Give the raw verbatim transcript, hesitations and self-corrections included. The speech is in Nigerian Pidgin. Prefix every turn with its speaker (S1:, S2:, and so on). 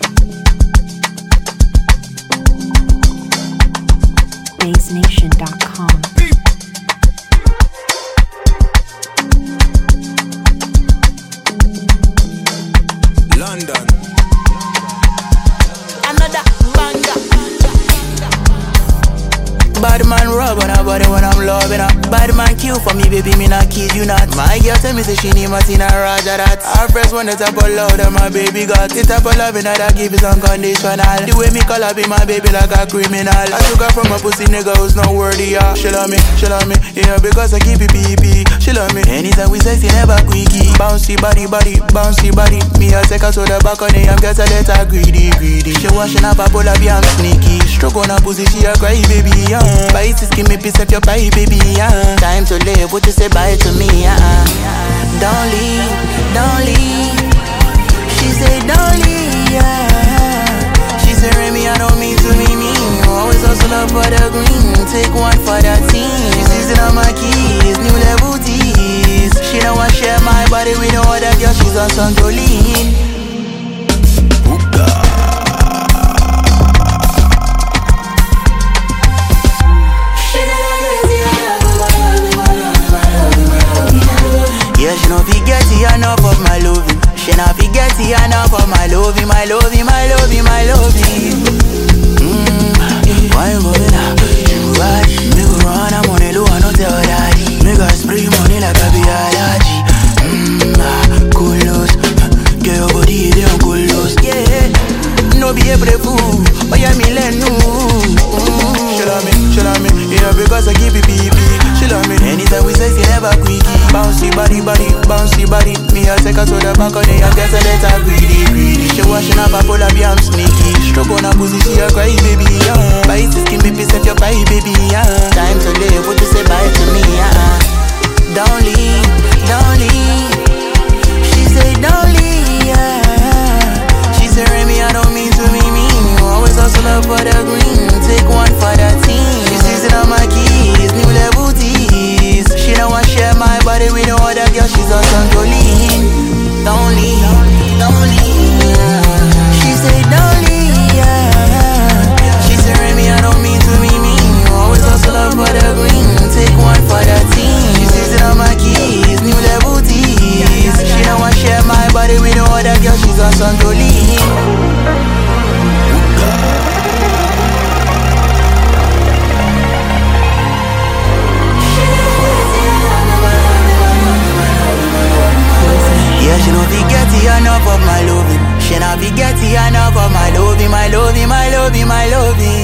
S1: Bass Nation dot com.
S2: London.
S3: Another banger.
S4: Bad man rub on her body when I'm loving her. Bad man kill for me, baby, me not kid you not. My girl tell me say she need Martina Raja that. Our friends want the type of love that my baby got. The type of loving that I give is unconditional. The way me call her be my baby like a criminal. I took her from a pussy nigga who's not worthy, yeah. She love me, she love me, yeah, because I keep it P P. She love me, anytime we sexy never quickie. Bouncy body, body, bouncy body. Me I take her to the back on the I'm get a letter greedy, greedy. She washing up a bowl of I'm sneaky. Stroke on her pussy, she a cry baby, yeah. Bite is give me piece of your pie, baby, yeah. Time to live, what you say bye to me, yeah. Don't leave, don't leave. She say don't leave, yeah. She say Remy, I don't mean to be mean. Always hustle up for the green. Take one for the team. She season on my keys, new level tease. She don't want share my body with no other girl. She's on some Jolene. Yeah, she no forget enough of my loving. She no forget enough of my loving, my loving, my loving, my loving. Mmm, why you going up? You right? Me go run, I'm on a low, I no tell daddy. Me got spray money like a be allergy. Mmm, ah, cool loose. Get your body, they on cool loose. Yeah, no be able to fool. Oh yeah, me let no. She love me, she love me, yeah, because I keep it P P. She love me, anytime we sexy, never quickie. Bouncy body, body, bouncy body. Me I take her to the back of the I'm guess I let her greedy, greedy. She washing up a bowl of I'm sneaky. Stroke on her pussy, she a cry baby, yeah. Bite is give me piece of your pie, baby, yeah. Time to live, what you say bye to me, yeah. Don't leave, don't leave. She say don't leave, yeah. She say Remy, I don't mean to be mean. Always hustle up for the green. Take one for the team. She season on my keys, new level tease. She don't want share my body with no other girl. She's on some Jolene. Don't leave, don't leave. She say don't leave, yeah. She say Remy, I don't mean to be mean. Always hustle up for the green. Take one for the team. She season on my keys, new level tease. She don't want share my body with no other girl. She's on some Jolene. Yeah, she no forget enough of my loving. She no forget enough of my loving, my loving, my loving, my loving.